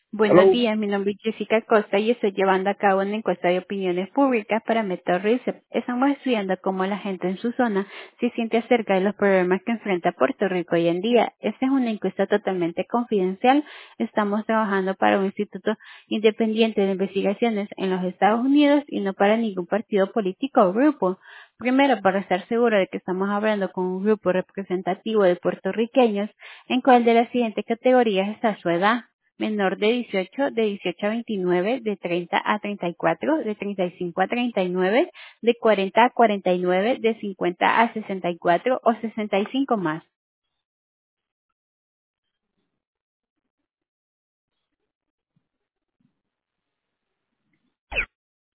Buenos Hello. días, mi nombre es Jessica Costa y estoy llevando a cabo una encuesta de opiniones públicas para Meta Research. Estamos estudiando cómo la gente en su zona se siente acerca de los problemas que enfrenta Puerto Rico hoy en día. Esta es una encuesta totalmente confidencial. Estamos trabajando para un instituto independiente de investigaciones en los Estados Unidos y no para ningún partido político o grupo. Primero, para estar seguro de que estamos hablando con un grupo representativo de puertorriqueños, ¿en cuál de las siguientes categorías está su edad? Menor de 18, de 18 a 29, de 30 a 34, de 35 a 39, de 40 a 49, de 50 a 64 o 65 más.